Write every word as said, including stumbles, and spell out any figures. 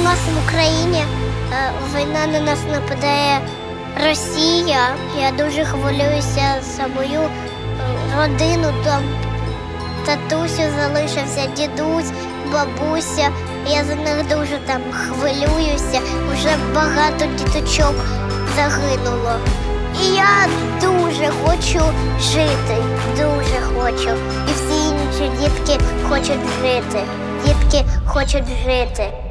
нас в Україні війна на нас нападає Росія. Я дуже хвилююся за мою родину. Там татусю залишився, дідусь, бабуся. Я за них дуже там хвилююся. Вже багато діточок загинуло. І я дуже хочу жити, дуже хочу. І всі інші дітки хочуть жити. Дітки хочуть жити.